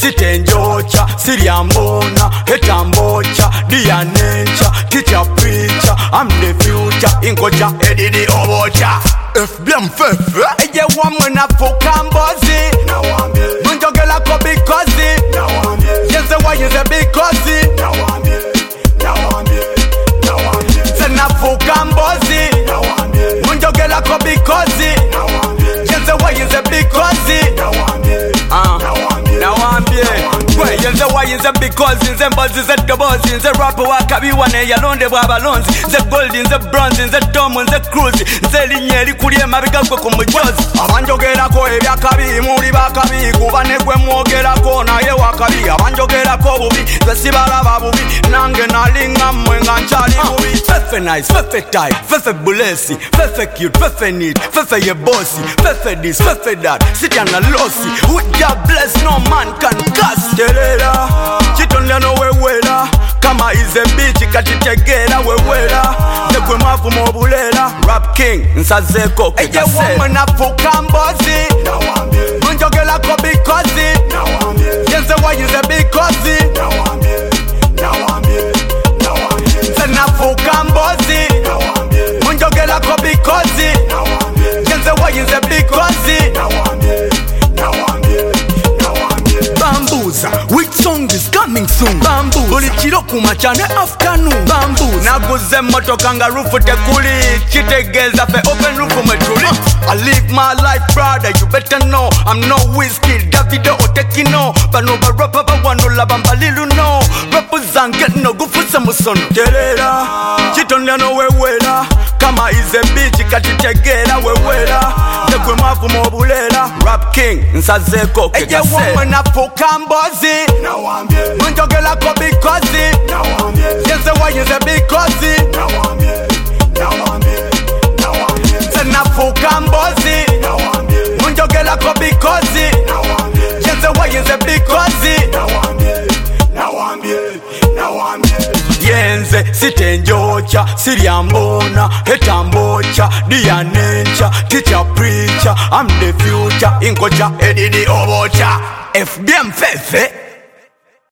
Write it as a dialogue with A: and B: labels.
A: sitenjocha, siriambona, hetambocha, dianencha, teacher preacher, I'm the future, ingocha, edidi obocha. FBM fefe, eye wamwe na fukambozi, munjogela ko bikozi, yenze wa yenze bikozi, sena fukambozi, munjogela ko bikozi, yenze wa yenze bikozi, nawambie yenze wayinze because nze mbozi nze dobozi nze rap wakabiwa ne yalonde bwabalonzi nze gold nze bronze nze tom nze cruise nze linye likuli emabiga gwe ku mujozi abanjogerako ebyakabi muli bakabi kuba ne gwe mwogerako naye wakabi abanjogerako bubi nze sibalaba bubi nange nalinga mmwe nga nkyali bubi fefe nice fefe tight fefe bulesi fefe cute fefe neat fefe ye bossy fefe this fefe that sit and a lossy who ya bless no man can cast terera chitonda no wewela kama is a bitch katitegera wewela nekwe mafu mobulela rap king nsazeko kekase eye woman afukambozi munjogela ko bikozi yenze wa yenze bikozi sena fukambozi munjogela ko bikozi yenze wa yenze bikozi Bambuza, which song is coming soon? Bambuza, buli chiro kumachane afternoon. Bambuza, naguze moto kangarufu tekuli chitegeza fe open roof metuli. I live my life brother, you better know I'm no whiskey, Davido or Tekino. Bano barapa bawanula bambalilu no. Rapu zanget no gufusa musono. Terera, chitonda no wewela kama is a bitch katitegera wewela nekwe mafu mobulela rap king nsazeko kekase eye woman afukambozi munjogela ko bikozi yenze wa yenze bikozi sena fukambozi munjogela ko bikozi yenze wa yenze bikozi yenze sitenjocha siriambona hetambocha dianencha teacher preacher I'm the future ingocha edidi obocha FBM fefe